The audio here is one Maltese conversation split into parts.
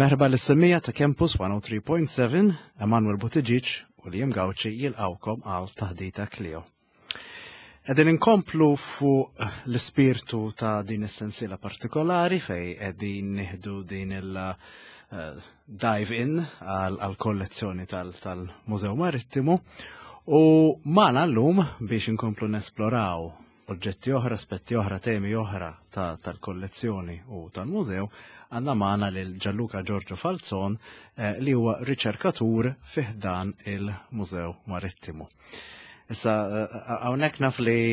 Merħba l-semmija ta' Campus 103.7, Emanuel Butiġiċ u Liam Gawċi jilqawkom għal taħdita Clio. Edin inkomplu fuq l-ispirtu ta' din essenzjela partikolari fej edin nieħdu din il-dive in għal kollezzjoni tal-Mużew Marittimu u magħna llum biex inkomplu nesploraw oġġetti oħra, aspetti oħra, temi oħra tal-kollezzjoni u tal-mużew, għandna magħna lil Gianluca Giorgio Falzon li huwa riċerkatur fih dan il-Mużew Marittimu. Issa hawnhekk naf li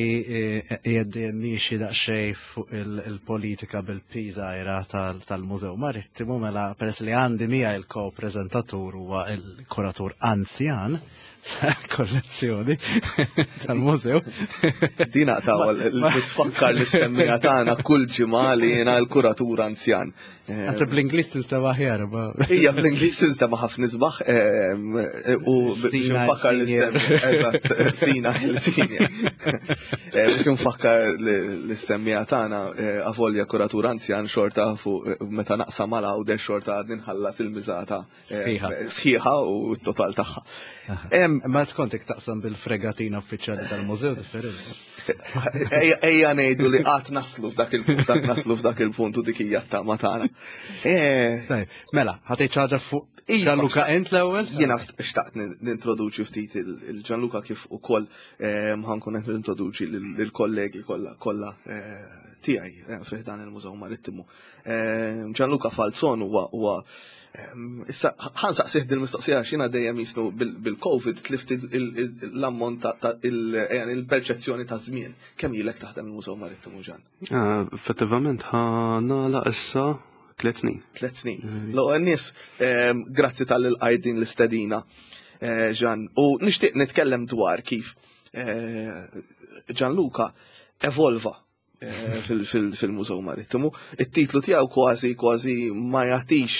miexi daqsxejn fuq il-politika bil-piżajra tal-Mużew Marittimu mela peress li għandi mija il-ko-preżentatur huwa il-kuratur anzjan kollezzjoni tal-mużew. Dina tfakkar l-istemmija tagħna kull ġimgħa li jiena l-kuratur anzjan. Għanta bl-Inglis tinstema ħjar. Hija bl-Inglis tinstema ħafna nisbaħ u biex nfakkar l-istemmija sina l-sinja. Biex nfakkar l-istemmija tagħna avolja kuratur anzjan xorta fuq meta naqsam mala u de xorta ninħallas il-miżata sħiħa u t-total tagħha. Ma tkontek taqsam bil-fregatina uffiċjali tal-mużew differenti. Ejja ngħidu li qatt naslu f'dak il-punt u dik hija t-tama tagħna. Mela, ħatejt ħaġa fuq Gianluca ent l-ewwel? Jiena xtaqt nintroduċi ftit il-Gianluca kif ukoll ħankun qed nintroduċi lill-kollegi kollha tiegħi fih dan il-Mużew Marittimu. Gianluca Falzon huwa issa ħansaqsih dil-mistoqsija xina dejjem jisnu bil-COVID tlift l-ammont il-perċezzjoni ta' żmien. Kemm ilek taħdem il-Mużew Marittimu Ġan? Effettivament ħana issa 3 snin. 3 snin. Nies, grazzi tal-qajdin l-istedina Ġan. U nixtieq nitkellem dwar kif Gianluca evolva fil-Mużew Marittimu. It-titlu tiegħu kważi ma jagħtix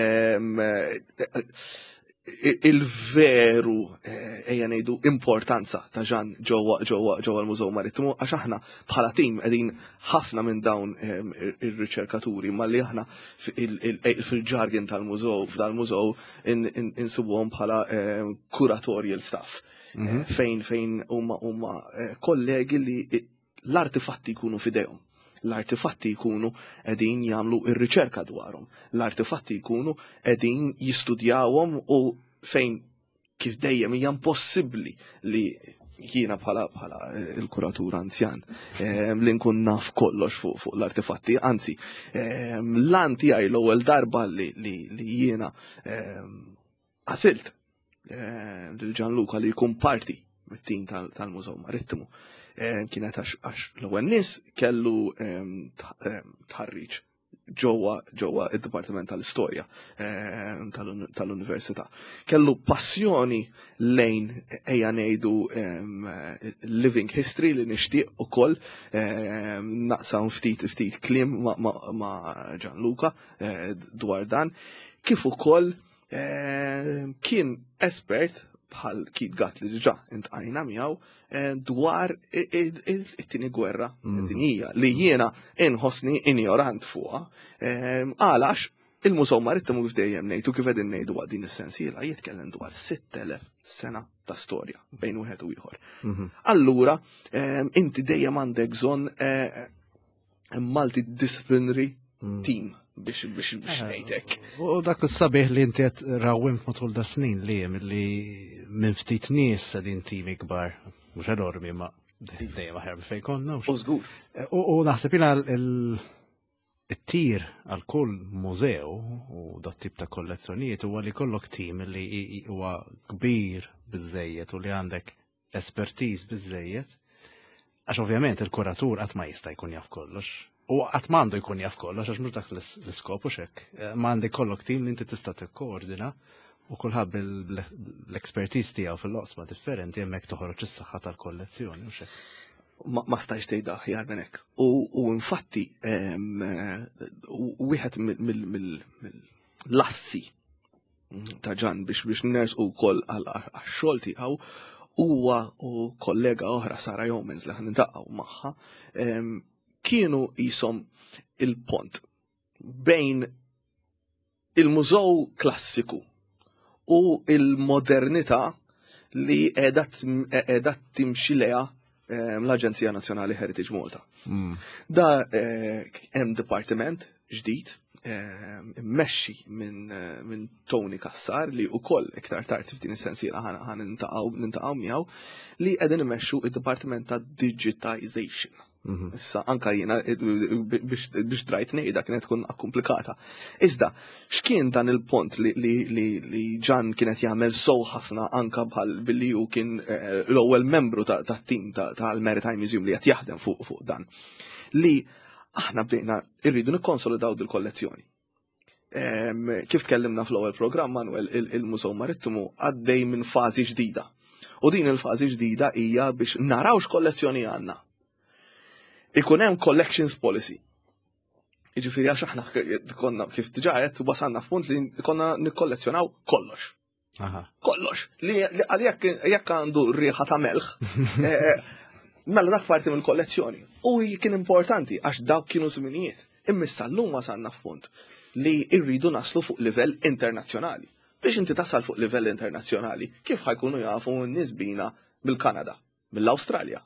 il-veru ejja ngħidu importanza ta' Ġan ġewwa l-Mużew Marittimu għax aħna bħala tim qegħdin ħafna minn dawn ir-riċerkaturi malli aħna fil-ġargin tal-mużew f'dal-mużew insibuhom bħala curatorial staff fejn huma kollegi li l-artifatti jkunu fidejhom. L-artifatti jkunu qegħdin jagħmlu r-riċerka dwarhom. L-artifatti jkunu qegħdin jistudjawhom u fejn kif dejjem hija impossibbli li jiena bħala il-kuratur anzjan li nkun naf kollox fuq l-artifatti. Anzi, l-an tiegħi l-ewwel darba li jiena għasilt lil Gianluca li jkun parti mit-tim tal-Mużew Marittimu. Kienet għax l-ewwel nies kellu tħarriġ ġewwa id-Dipartiment tal-Istorja tal-Università. Kellu passjoni lejn ejja ngħidu living history li nixtieq ukoll naqsam ftit kliem ma' Gianluca dwar dan, kif ukoll kien espert bħal Kid Gatt li diġà intqajna miegħu dwar it-tieni gwerra dinjija li jiena inħossni ignorant fuqha għalax il-Mużew Marittimu kif dejjem ngħidu kif qegħdin ngħidu din is-sensiela jitkellem dwar 6,000 sena ta' storja bejn wieħed u ieħor. Allura inti dejjem għandek bżonn multidisciplinary team biex ngħidlek. U dak is-sabiħ li inti qed rawwimt matul da snin li minn ftit nies qegħdin timi kbar, mhux enormi ma dejjem aħjar fejn konna. Żgur. U naħseb jiena it-tir għal kull mużew u dat tip ta' kollezzjonijiet huwa li kollok tim li huwa kbir biżejjed u li għandek espertiż biżejjed għax ovvjament il-kuratur qatt ma jista' jkun jaf kollox. U qatt m'għandu jkun jaf kollox għax mhux dak l-iskop u xekk. M'għandek kollok tim li inti tista' tikkoordina u kulħadd l-ekspertiż tiegħu fil-loqsma differenti hemmhekk toħroġ is-saħħa tal-kollezzjoni u xekk. Ma stajx tgħidha aħjar minn hekk. U infatti wieħed mill-lassi ta' Ġan biex nersqu wkoll għax-xogħol tiegħu huwa u kollega oħra Sara Jomens li ħnintaqgħu magħha kienu jisom il-pont bejn il-mużew klassiku u il-modernità li qiegħda timxi leha l-Aġenzija Nazzjonali Heritage Malta. Da hemm dipartiment ġdid mmexxi minn Tony Kassar li wkoll iktar tard f'din is-sensiela ħan nintaqgħu miegħu li qegħdin imexxu id-Dipartiment ta' Digitization. Issa anka jiena biex trajt ngħidha kienet tkun komplikata. Iżda x'kien dan il-pont li Ġan kienet jagħmel sew ħafna anka bħal billi hu kien l-ewwel membru tat-tim tal-Maritime Museum li qed jaħdem fuq dan. Li aħna bdejna irridu nikkonsolidaw dil-kollezzjoni. Kif tkellimna fl-ewwel programm Manuel il-Mużew Marittimu għaddej minn fażi ġdida. U din il-fażi ġdida hija biex naraw x'kollezzjoni għandna. Ikun hemm collections policy. Jiġifieri għax aħna konna kif diġà qed wasalna f'punt li konna nikkollezzjonaw kollox. Kollox. Li jekk għandu rieħa ta' melħ, mela dak parti mill-kollezzjoni. U kien importanti għax dawk kienu żminijiet. Immissa llum wasalna f'punt li rridu naslu fuq livell internazzjonali. Biex inti tasal fuq livell internazzjonali, kif ħajkunu jafu n-nies bina mill-Kanada, mill-Awstralja,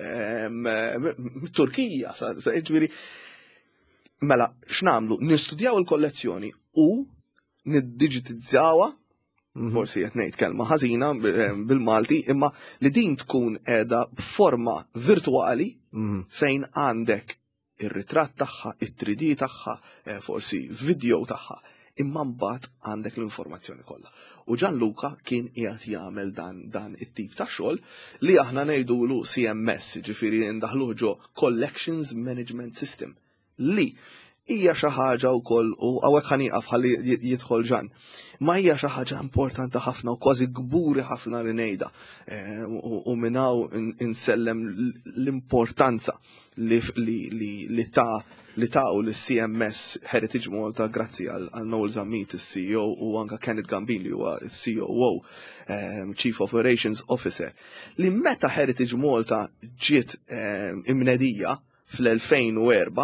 Turkija, ġifieri. Mela, x'namlu? Nistudjaw il-kollezzjoni u niddigitizzawha, forsi qed ngħid kelma ħażina bil-Malti, imma li din tkun qiegħda b'forma virtwali fejn għandek ir-ritratt tagħha, it-3D tagħha, forsi video tagħha, imma mbagħad għandek l-informazzjoni kollha. U Gianluca kien qiegħed jagħmel dan it-tip ta' xogħol li aħna ngħidulu CMS, ġifieri ndaħluh ġo Collections Management System, li hija xi ħaġa wkoll u hawnhekk ħanieqaf ħalli jidħol Ġan. Ma hija xi ħaġa importanti ħafna u kważi gburi ħafna li ngħidha. U minn hawn insellem l-importanza li taw l-CMS Heritage Malta grazzi għal Noel Zammit, il-CEO, u anka Kenneth Gambin li huwa COO, Chief Operations Officer, li meta Heritage Malta ġiet imnedija fl-2004,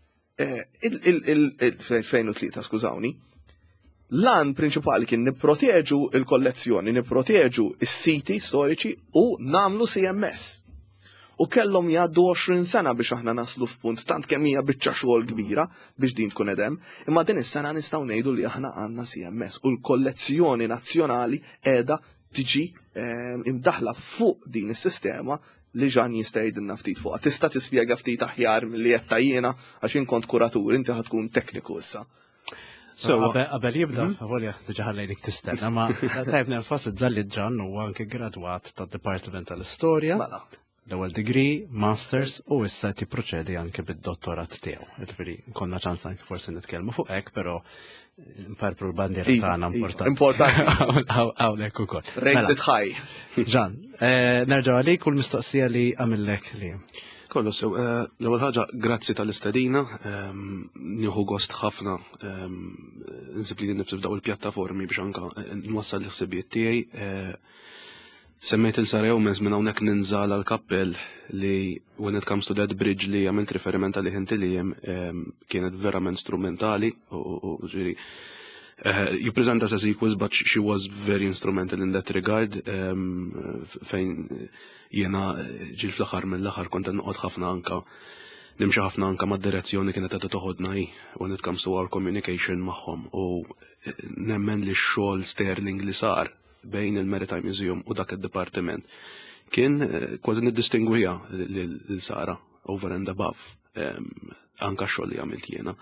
fl-2003, skużawni, l-an prinċipali kien nipproteġu il-kollezzjoni, nipproteġu is-siti storiċi u namlu CMS. U kellhom jgħaddu 20 sena biex aħna naslu f'punt tant kemm hija biċċa xogħol kbira biex din tkun edem, imma din is-sena nistgħu ngħidu li aħna għandna CMS u l-kollezzjoni nazzjonali qiegħda tiġi imdaħla fuq din is-sistema li Ġan jista' jgħidilna ftit fuqha. Tista' tispjega ftit aħjar milli qed jiena għax inkont kuratur, inti ħad tkun tekniku issa. Qabel jibda, għavolja diġà ħallejlik tistenna, ma tajb nenfasizza li Ġan huwa anke gradwat tad-Dipartiment tal-Istorja. L-ewwel degree, masters u issa tipproċedi anke bid-dottorat tiegħu. Jiġifieri konna ċans anke forsi nitkellmu fuq hekk, però imparpru l-bandiera tagħna importanti. Importanti. Hawnhekk ukoll. Rated high. Ġan, nerġa' għalik u l-mistoqsija li għamillek li. Kollu sew, l-ewwel ħaġa grazzi tal-istedina, nieħu gost ħafna insib li nifsi f'daw il-pjattaformi biex anke nwassal l-ħsibijiet tiegħi. Semmejt il-Sarew minn hawnhekk ninżala l-kappell li when it comes to that bridge li għamilt riferiment għalih inti li kienet verament strumentali u ġiri. You present us as equals, but she was very instrumental in that regard. Fejn jiena ġil fl-aħħar mill-aħħar kont noqgħod ħafna anka nimxi ħafna anka mad-direzzjoni kienet qed toħodna when it comes to our communication magħhom u nemmen li x-xogħol sterling li sar bejn il-Maritime Museum u dak id-dipartiment kien kważi niddistingwija lil Sara over and above anka xogħol li għamilt jiena.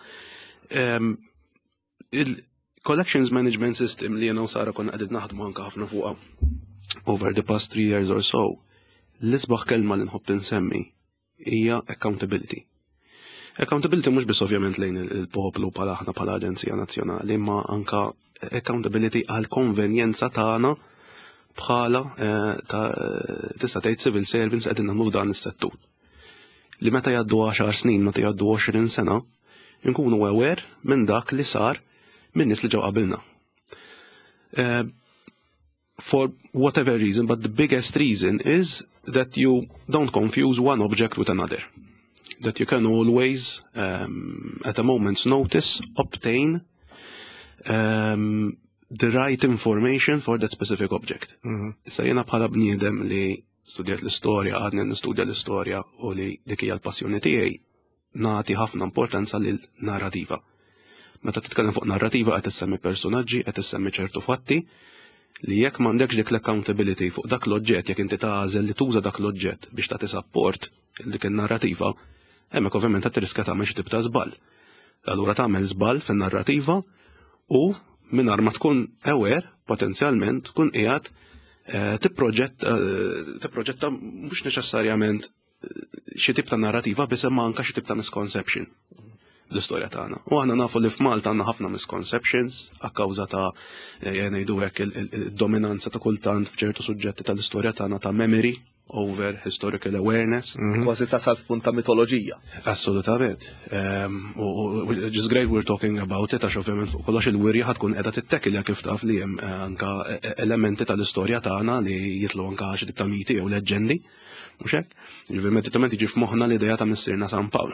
Il-Collections Management System li jiena u Sara konna qegħdin naħdmu anka ħafna fuqha over the past 3 years or so, l-isbaħ kelma li nħobb insemmi hija accountability. Accountability mhux biss ovvjament lejn il-poplu bħala aħna bħala Aġenzija Nazzjonali, ma anka accountability għal konvenjenza tagħna bħala tista' tgħid civil servants qegħdin nagħmlu dan is-settur. Li meta jgħaddu 10 snin, meta jgħaddu 20 sena, nkunu aware minn dak li sar minn nies li ġew qabilna. For whatever reason, but the biggest reason is that you don't confuse one object with another. That you can always, at a moment's notice, obtain the right information for that specific object. Issa jena bħala bniedem li studjat l-istorja, għadni nistudja l-istorja u li dik hija l-passjoni tiegħi nagħti ħafna importanza lil narrativa. Meta titkellem fuq narrativa qed issemmi personaġġi, qed issemmi ċertu fatti li jekk m'għandekx dik l-accountability fuq dak l-oġġett jekk inti tażel li tuża dak l-oġġett biex tagħti support dik in-narrativa, hemmhekk ovvjament qed tirriska tagħmel xi tip ta' żball. Allura tagħmel żball fin-narrativa u mingħajr ma tkun aware potenzjalment tkun qiegħed tipproġetta mhux neċessarjament xi tip ta' narrativa biss imma anke xi tip ta' misconception l-istorja tagħna. U aħna nafu li f'Malta għandna ħafna misconceptions akkawża ta' ngħidu hekk il-dominanza ta' kultant f'ċertu suġġetti tal-istorja tagħna ta' memory over historical awareness. Kważi tasal f'punt ta' mitoloġija. Assolutament. Just great we're talking about it, għax ovvjament fuq kollox il-wirja ħatkun qiegħda tittekilja kif taf li hemm anke elementi tal-istorja tagħna li jitlu anke xi tip ta' miti jew leġendi, mhux hekk? Immediatament jiġi f'moħħna l-idea ta' Missierna San Pawl.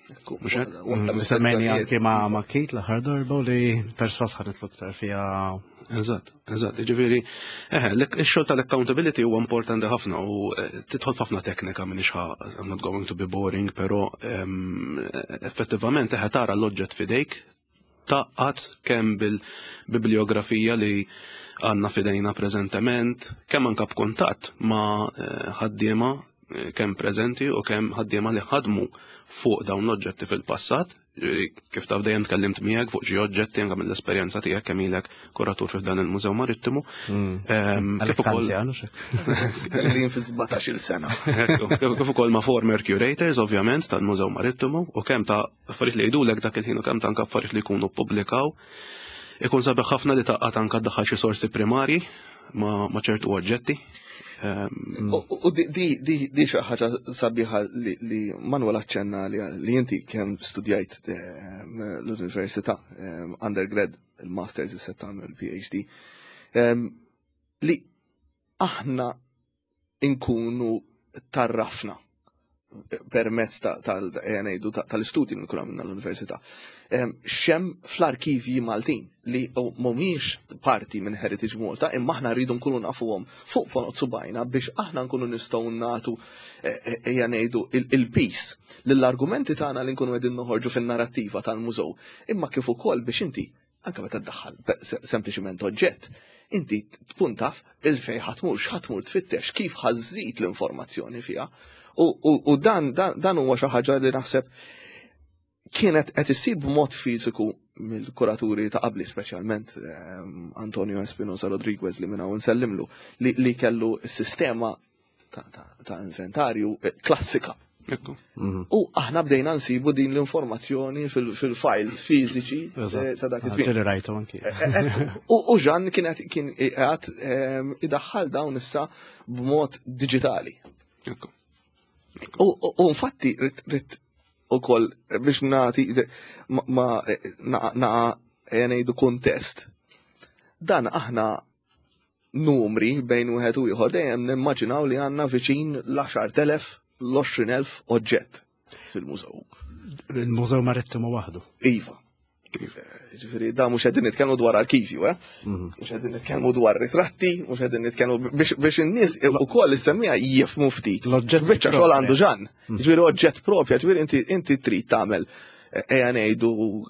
Semmeni anke ma' Kate l-aħħar darba li perswas ħadet l-iktar fija. Eżatt, ġifieri, ix-xogħol tal-accountability huwa importanti ħafna u tidħol ħafna teknika m'iniex I'm not going to be boring, però effettivament tara l-oġġett fidejk taqqat kemm bil-bibliografija li għandna fidejna preżentement, kemm anke b'kuntatt ma' ħaddiema kemm preżenti u kemm ħaddiema li ħadmu fuq dawn l-oġġetti fil-passat, kif taf dejjem tkellimt miegħek fuq xi oġġetti anke mill-esperjenza tiegħek kemm ilek kuratur f'dan il-Mużew Marittimu. Kif ukoll Qegħdin fi 17-il sena. Kif ukoll ma' former curators ovvjament tal-Mużew Marittimu u kemm ta' affarijiet li jgħidulek dak il-ħin u kemm ta' anke affarijiet li jkunu ppubblikaw. Ikun sabiħ ħafna li taqqat anke ddaħħal xi sorsi primarji ma' ċertu oġġetti. U di xi ħaġa sabiħa li Manuel aċċenna li inti kemm studjajt l-Università undergrad, il-masters issa tagħmel il-PhD, li aħna nkunu tarrafna permezz tal-istudji li nkunu għamilna l-Università. Xem fl-arkivji Maltin li mhumiex parti minn Heritage Malta, imma aħna rridu nkunu nafuhom fuq ponot subajna biex aħna nkunu nistgħu nagħtu il-peace lill-argumenti tagħna li nkunu qegħdin noħorġu fin-narrattiva tal-mużew, imma kif ukoll biex inti anke meta tdaħħal sempliċiment oġġett, inti tkun taf il-fejn ħatmur tfittex kif ħażżid l-informazzjoni fiha. U dan huwa xi ħaġa li naħseb kienet qed issir b'mod fiżiku mill-kuraturi ta' qabli speċjalment Antonio Espinosa Rodriguez li minna nsellimlu li kellu s-sistema ta' inventarju klassika. U aħna bdejna nsibu din l-informazzjoni fil-files fiżiċi ta' dak iż-żmien. U Ġan kien qed idaħħal dawn issa b'mod diġitali. U infatti rrit ukoll biex nagħti ngħidu kuntest. Dan aħna numri bejn wieħed u ieħor dejjem nimmaġinaw li għandna viċin l-10,000 l-20,000 oġġett fil-mużew. Il-Mużew Marittimu waħdu. Iva. Ġifieri da mhux qegħdin nitkellmu dwar arkivju, mhux qegħdin nitkellmu dwar ritratti, mhux qegħdin nitkellmu biex in-nies ukoll issemmija jifhmu ftit. L-oġġett biċċa xogħol għandu Ġan. Ġifieri oġġett propja, ġifieri inti trid tagħmel ngħidu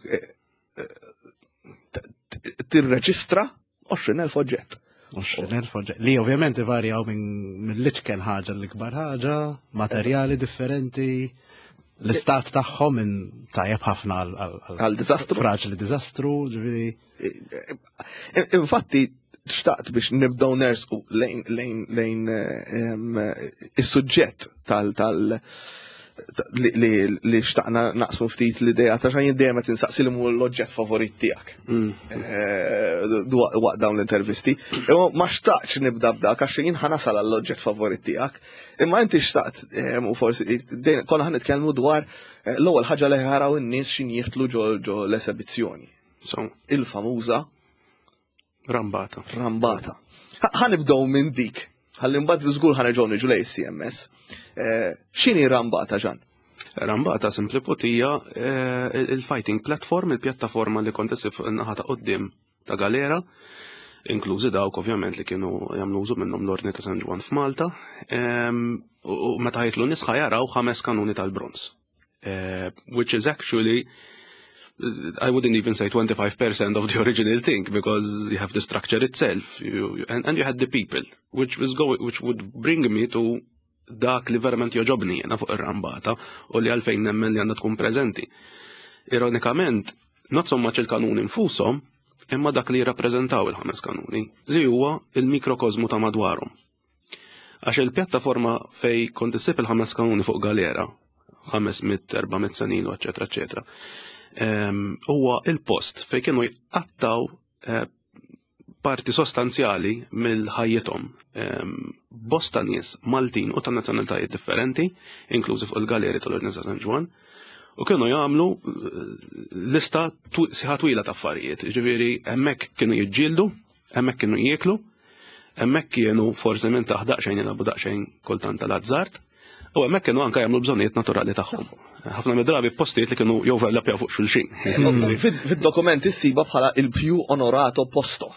tirreġistra 20,000 oġġett. 20,000 oġġett. Li ovvjament ivarjaw mill-liċken ħaġa l-ikbar ħaġa, materjali differenti. L-istat tagħhom minn tajjeb ħafna għal-diżastru. Fraġli diżastru, ġifieri. Infatti xtaqt biex nibdew nersqu lejn is-suġġett li xtaqna naqsmu ftit l-idea ta' xejn dejjem qed insaqsi li mhu l-oġġett favorit tiegħek. Waqt dawn l-intervisti. Imma ma xtaqx nibda b'dak għax jien ħanasal għall-oġġett favorit tiegħek. Imma inti xtaqt u forsi konna ħan nitkellmu dwar l-ewwel ħaġa li ħaraw in-nies x'in jieħdlu ġo l-esibizzjoni. Il-famuża Rambata. Ħanibdew minn dik. Ħalli mbagħad żgur ħanerġgħu niġu lejn CMS. X'inhi Rambata, Ġan? Rambata simpli hija il-fighting platform, il-pjattaforma li kont isib naħa ta' qudiem ta' galera, inklużi dawk ovvjament li kienu jagħmlu użu minnhom l-Ordni ta' San Ġwan f'Malta, u meta ħajtlu nies ħajaraw 5 kanuni tal-bronz. Which is actually, I wouldn't even say 25% of the original thing, because you have the structure itself, and you had the people, which would bring me to dak li verament joġobni jena fuq ir-rambata u li għalfejn nemmen li għandha tkun preżenti. Ironikament, not so much il-kanuni infushom, imma dak li jirrappreżentaw il-5 kanuni, li huwa il-mikrokozmu ta' madwarhom. Għax il-pjattaforma fej kont issib il-5 kanuni fuq galera, 500-400 senilu, eccetera, eccetera, huwa il-post fej kienu jqattaw parti sostanzjali mill-ħajjithom bosta nies Maltin u ta' nazzjonalitajiet differenti, inklużi fuq il-galeri tal-Ordni ta' San Ġwan, u kienu jagħmlu lista sieħa twila ta' affarijiet. Ġifieri hemmhekk kienu jiġġieldu, hemmhekk kienu jieklu, hemmhekk kienu forsi minn taħt daqsxejn jilagħbu daqsxejn kultant tal-azzart, u hemmhekk kienu anke jagħmlu bżonnijiet naturali tagħhom. Ħafna mid-drabi f'postijiet li kienu joverlappjaw fuq xulxin. Fid-dokumenti ssiba bħala il-più onorato posto.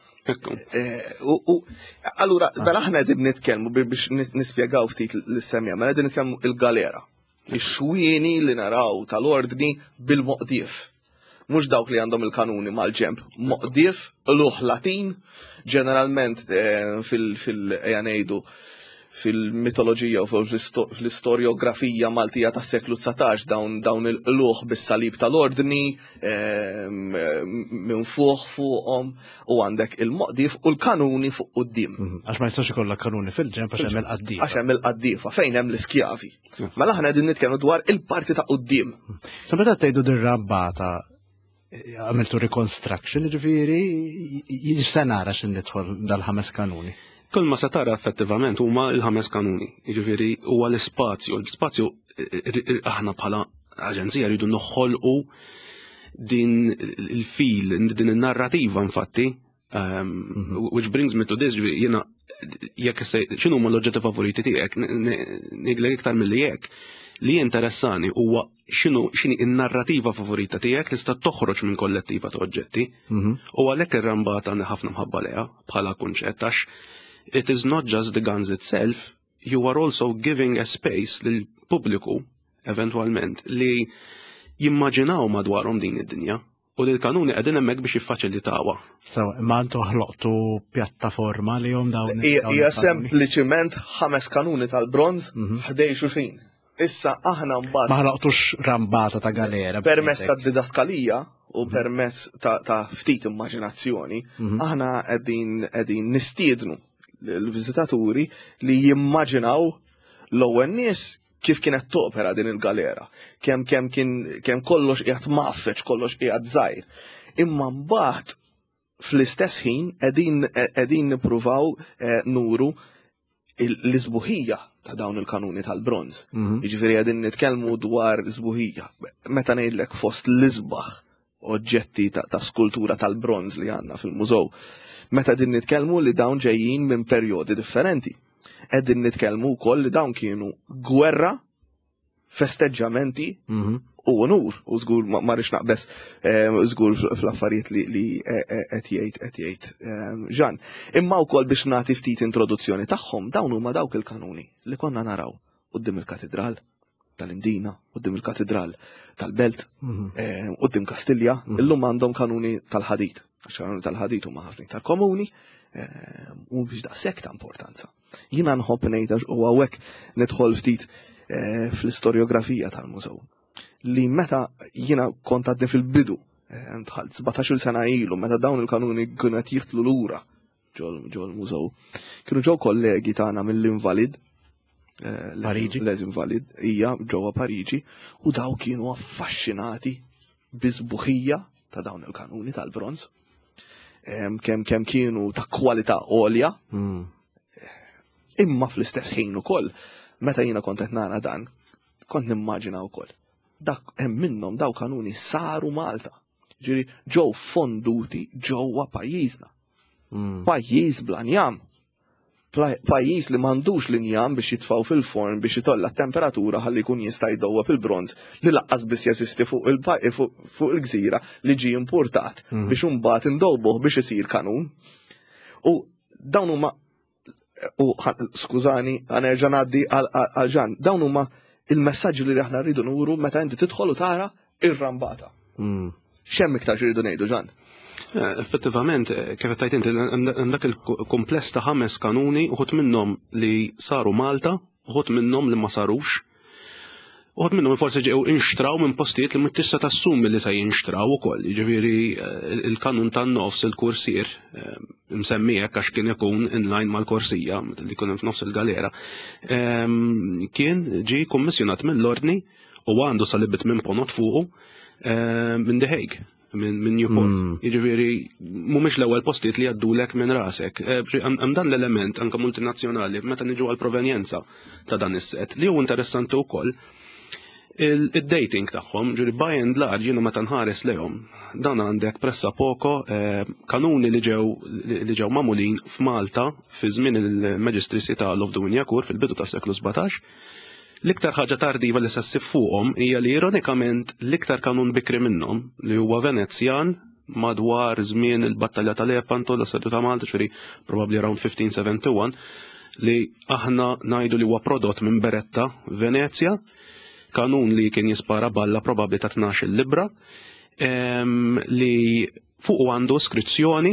Allura, dan aħna qegħdin nitkellmu biex nispjegaw ftit l-semja, ma qegħdin nitkellmu il-galera. Ix-xwieni li naraw tal-ordni bil-moqdief. Mhux dawk li għandhom il-kanuni mal-ġemp. Moqdief, luħ Latin, ġeneralment fil-ngħidu fil-mitoloġija u fil-istoriografija Maltija tas-seklu 19 dawn il-luħ bis-salib tal-ordni minn fuqhom u għandek il-moqdif u l-kanuni fuq quddiem. Għax ma jistax ikollok kanuni fil-ġemp għax hemm il-qaddifa. Għax hemm il-qaddifa fejn hemm l-iskjavi. Mela aħna qegħdin nitkellmu dwar il-parti ta' quddiem. Sa meta tgħidu dir-rambata għamiltu reconstruction, ġifieri jista' nara x'in nidħol dal-5 kanuni. Kull ma se tara effettivament huma l-5 kanuni, jiġifieri huwa l-ispazju. L-ispazju aħna bħala aġenzija rridu noħolqu din il-fil, din in-narrativa infatti, which brings me to this, jiena jekk x'inhu huma l-oġġetti favoriti tiegħek, ngħidlek iktar milli hekk. Li interessani huwa x'inhi n-narrativa favorita tiegħek li sta toħroġ minn kollettiva ta' oġġetti, u għalhekk ir-rambata ħafna mħabba leha bħala kunċett għax it is not just the guns itself, you are also giving a space lil pubbliku eventualment li jimmaġinaw madwarhom din id-dinja u li l-kanuni qegħdin hemmhekk biex jiffaċilitawha. So, imma intu ħloqtu pjattaforma li jom dawn. Hija sempliċiment 5 kanuni tal-bronz ħdej xulxin. Issa aħna mbagħad ma ħloqtux rambata ta' galera. Permess ta' didaskalija u permess ta' ftit immaġinazzjoni, aħna qegħdin nistiednu l-viżitaturi li jimmaġinaw l-ewwel nies kif kienet topera din il-galera. Kemm kollox qiegħed maffeċ, kollox qiegħed żgħir. Imma mbagħad fl-istess ħin qegħdin nippruvaw nuru l-isbuħija ta' dawn il-kanuni tal-bronz. Jiġifieri qegħdin nitkellmu dwar isbuħija. Meta ngħidlek fost l-isbaħ oġġetti ta' skultura tal-bronz li għandna fil-mużew. Meta din nitkellmu li dawn ġejjin minn perjodi differenti. Qegħdin nitkellmu wkoll li dawn kienu gwerra, festeġġamenti u onur. U żgur ma rridx naqbes żgur fl-affarijiet li qed jgħid Ġan. Imma wkoll biex nagħti ftit introduzzjoni tagħhom dawn huma dawk il-kanuni li konna naraw quddiem il-katedral tal-Indina, quddiem il-katedral tal-Belt, quddiem Kastilja, illum għandhom kanuni tal-ħadid. Kanuni tal-ħadid huma ħafna iktar komuni u biex daqshekk ta' importanza. Jiena nħobb ngħid u hawnhekk nidħol ftit fl-istorjografija tal-mużew. Li meta jiena kont għadni fil-bidu, dħalt 17 sena ilu, meta dawn il-kanuni kienu qed jieħdlu lura ġew l-mużew, kienu ġew kollegi tagħna mill-Invalid, l-Invalid, hija ġewwa Pariġi, u daw kienu affaxxinati biżbuħija ta' dawn il-kanuni tal-bronz. Kemm kienu ta' kwalità għolja, imma fl-istess ħin ukoll, meta jiena kont qed nara dan, kont nimmaġina wkoll. Dak hemm minnhom daw kanuni saru Malta. Ġieri ġew fonduti ġewwa pajjiżna. Pajjiż blanjam. pajjiż li m'għandux linjam biex jitfgħu fil-forn biex jitolla t-temperatura ħalli jkun jista' jdowwa fil-bronz li laqqas biss jeżisti fuq il-gżira li ġie importat biex imbagħad indowbuh biex isir kanun. U dawn huma skużani nerġa' ngħaddi għal Ġan, dawn huma il-messaġġi li aħna rridu nuru meta inti tidħol u tara ir-rambata. X'hemm iktar rridu ngħidu Ġan? Effettivament, kif tajt inti, dak il-kompless ta' 5 kanuni, uħut minnhom li saru Malta, uħut minnhom li ma sarux, uħut minnhom forsi ġew inxtraw minn postijiet li m'tista' tassumi li se jinxtraw ukoll. Jiġifieri il-kanun tan-nofs il-kursier msemmi hekk għax kien ikun inline mal-korsija li jkun f'nofs il-galera. Kien ġie kummissjonat mill-ordni u għandu salibet minn ponot fuqu minn The Hague. Minn Newport. Jiġifieri mhumiex l-ewwel postijiet li jgħaddulek minn rasek. Hemm dan l-element anke multinazzjonali meta niġu għall provenjenza ta' dan is-set li huwa interessanti wkoll il-dating tagħhom, ġifieri by and large jiena meta nħares lejhom. Dan għandek pressa poco kanuni li ġew magħmulin f'Malta fi żmien il-Maġistri ta' Lofdunjakur fil-bidu tas-seklu 17. L-iktar ħaġa tardiva li se ssib fuqhom hija li ironikament l-iktar kanun bikri minnhom li huwa Venezjan madwar żmien il-Battalja ta' Lepanto l-assedju ta' Malta, ġifieri probabbli around 1571, li aħna ngħidu li huwa prodott minn Beretta, Venezja, kanun li kien jispara balla probabbli ta' 12 libra, li fuqu għandu iskrizzjoni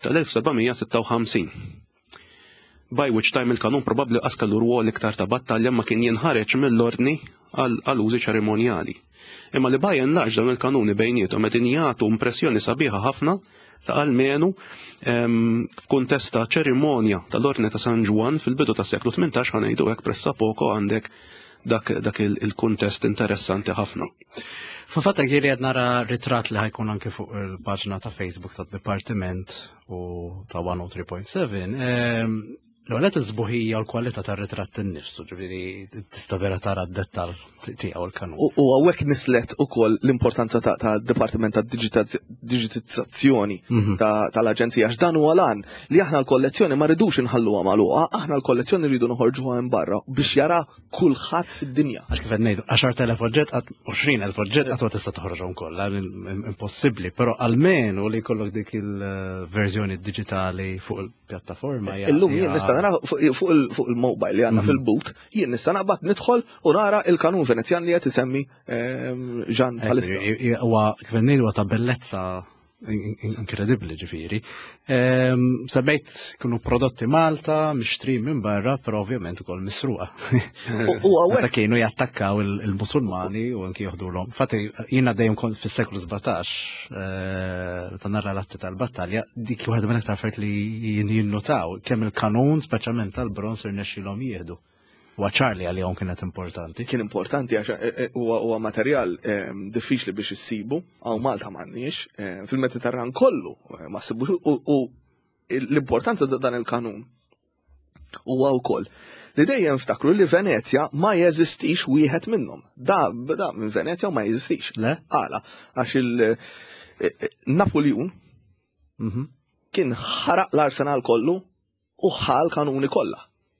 tal-1756. By which time il-kanun probabbli askallu rwol iktar ta' battalja ma kien jinħareġ mill-ordni għal użi ċerimonjali. Imma li by and large dawn il-kanuni bejniethom qegħdin jagħtu impressjoni sabiħa ħafna ta' almenu f'kuntest ta' ċerimonja tal-ordni ta' San Juan fil-bidu tas-seklu 18 ħanejdu hekk pressa poco għandek dak il-kuntest interessanti ħafna. Fatta għiri għed nara ritrat li ħajkun anke fuq il-paġna ta' Facebook ta' Departiment u ta' 103.7. L-għalet iżbuħija u l-kwalità ta' ritratt innifsu, ġifieri tista' vera tara d-dettal tiegħu l-kanun. U hawnhekk nislet ukoll l-importanza ta' Dipartiment ta' Digitizzazzjoni tal-Aġenzija għax dan huwa lan li aħna l-kollezzjoni ma rridux inħalluha magħluqa, aħna l-kollezzjoni rridu noħorġuha hemm barra biex jara kulħadd fid-dinja. Għax kif qed ngħidu 10,000 oġġett 20,000 oġġett qatt ma tista' toħroġhom kollha, impossibbli, però almenu li jkollok dik il-verżjoni diġitali fuq il-pjattaforma. Illum jien nista' nara fuq il-mobile li għandna fil-boot, jien nista' naqbad nidħol u nara il-kanun Venezjan li qed isemmi Ġan bħalissa. Huwa kif ngħidu ta' bellezza inkredibbli ġifieri. Sabejt kienu prodotti Malta, mixtri minn barra, però ovvjament ukoll misruqa. Meta kienu jattakkaw il-Musulmani u anki joħdulhom. Infatti jiena dejjem kont fis-seklu 17 ta' narra l-atti tal-battalja, dik waħda minn aktar affarijiet li jinnotaw kemm il-kanun speċjalment tal-bronz irnexxilhom jieħdu. Ċarli għalihom kienet importanti. Kien importanti għax huwa materjal diffiċli biex issibu, għaw Malta m'għandniex, fil-Mediterran kollu ma ssibux u l-importanza ta' dan il-kanun huwa wkoll li dejjem ftakru li Venezja ma jeżistix wieħed minnhom. Da minn Venezja ma jeżistix. Għala għax il-Napoleon kien ħaraq l-arsenal kollu u ħal kanuni kollha.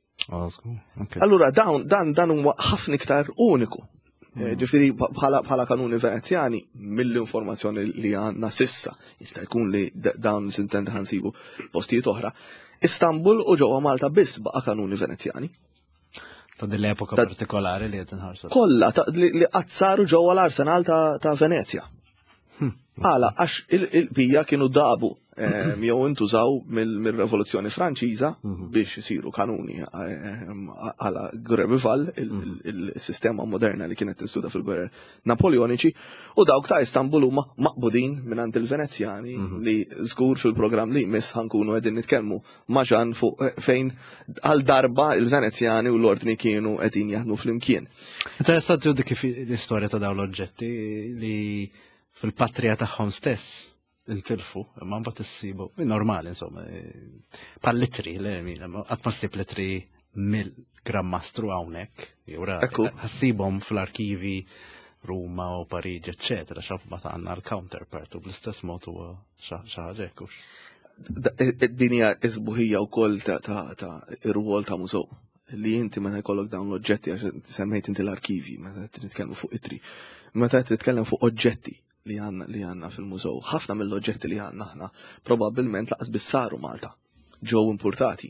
Allura dan huwa ħafna iktar uniku. Ġifieri bħala kanuni Venezjani mill-informazzjoni li għandna sissa jista' jkun li dawn sintent ħansibu postijiet oħra. Istanbul u ġewwa Malta biss baqa' kanuni Venezjani. Ta' din l-epoka partikolari li qed inħarsu. Kollha li qatt saru ġewwa l-arsenal ta' Venezja. Għala għax il-bija kienu dabu jew intużaw mill-Revoluzzjoni Franċiża biex isiru kanuni għala Grevival, il-sistema moderna li kienet tinstuda fil-gwerer Napoleoniċi, u dawk ta' Istanbul huma maqbudin mingħand il-Venezjani li żgur fil-programm li jmiss ħankunu qegħdin nitkellmu ma' Ġan fuq fejn għal darba il-Venezjani u l-ordni kienu qegħdin jaħdmu flimkien. Interessanti dik kif l-istorja ta' dawn l-oġġetti li fil-patrija tagħhom stess intilfu, ma mbagħad issibu normali insomma bħal litri qatt ma ssib litri mill-Grammastru hawnhekk jew ħassibhom fl-arkivi Ruma u Pariġi, eċetera, xaf ma għandna l-counterpart u bl-istess mod huwa xi ħaġa hekk. Dinja isbuħija wkoll ta' ir-rwol ta' mużew li inti meta jkollok dawn l-oġġetti għax semmejt inti l-arkivi meta titkellmu fuq itri. Meta titkellem fuq oġġetti li għandna fil-mużew, ħafna mill-oġġetti li għandna aħna probabbilment laqas biss saru Malta, ġew importati.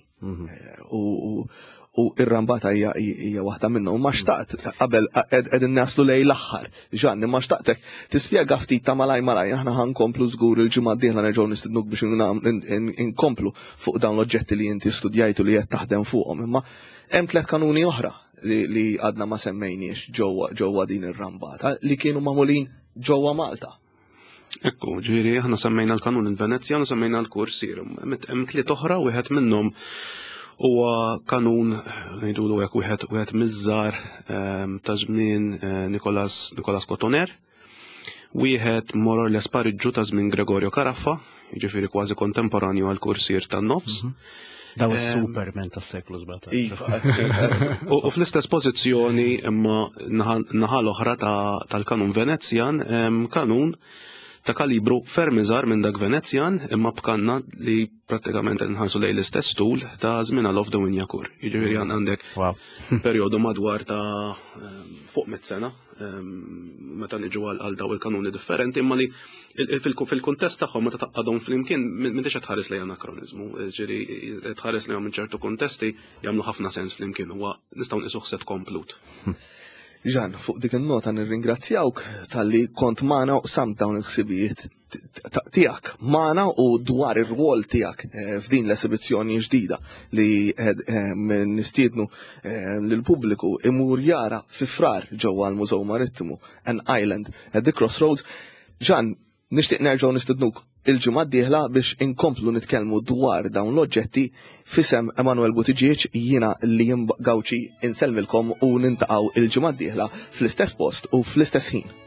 U ir-rambata hija waħda minnhom. Ma xtaqt qabel qegħdin naslu lejn l-aħħar. Ġanni ma xtaqtek tispjega ftit ta' malaj aħna ħankomplu żgur il-ġimgħa d-dieħla nerġgħu nistidnuk biex inkomplu fuq dawn l-oġġetti li inti studjajtu li qed taħdem fuqhom. Imma hemm tliet kanuni oħra li għadna ma semmejniex ġewwa din ir-rambata li kienu magħmulin ġewwa Malta. Ekku, ġieri aħna semmejna l-kanun il-Venezjan u semmejna l-Kursir. Hemm tliet oħra wieħed minnhom huwa kanun ngħidulu hekk wieħed miż-żgħar ta' żmien Nicolas Cotoner, wieħed more or less pariġġu ta' żmien Gregorio Caraffa, jiġifieri kważi kontemporanju għall-Kursir tan-nofs. Daw is-Superman tas-seklu 17. U fl-istess pożizzjoni imma naħa l-oħra tal-kanun Venezjan kanun ta' kalibru ferm iżgħar minn dak Venezjan imma b'kanna li prattikament nħarsu lejn l-istess tul ta' żmien Of the Winjakur. Jiġifieri għandek perjodu madwar ta' fuq 100 sena meta niġu għal daw il-kanuni differenti imma li fil-kuntest tagħhom meta taqgħadhom flimkien m'intix qed tħares lejn anakronizmu. Ġieri tħares lejhom minn ċertu kuntesti jagħmlu ħafna sens flimkien huwa nistgħu nqisuh set komplut. Ġan, fuq dik il-nota nirringrazzjawk tal-li kont magħna u samt dawn il-ħsibijiet tiegħek magħna u dwar ir-rwol tiegħek f'din l-esibizzjoni ġdida li nistiednu lill-pubbliku imur jara fi frar ġewwa l-Mużew Marittimu An Island at the Crossroads. Ġan, nixtieq nerġgħu nistidnuk il-ġimgħa d-dieħla biex inkomplu nitkellmu dwar dawn l-oġġetti fisem Emanuel Butiġieġ jiena li Gawċi insellmilkom u nintaqgħu il-ġimgħa d-dieħla fl-istess post u fl-istess ħin.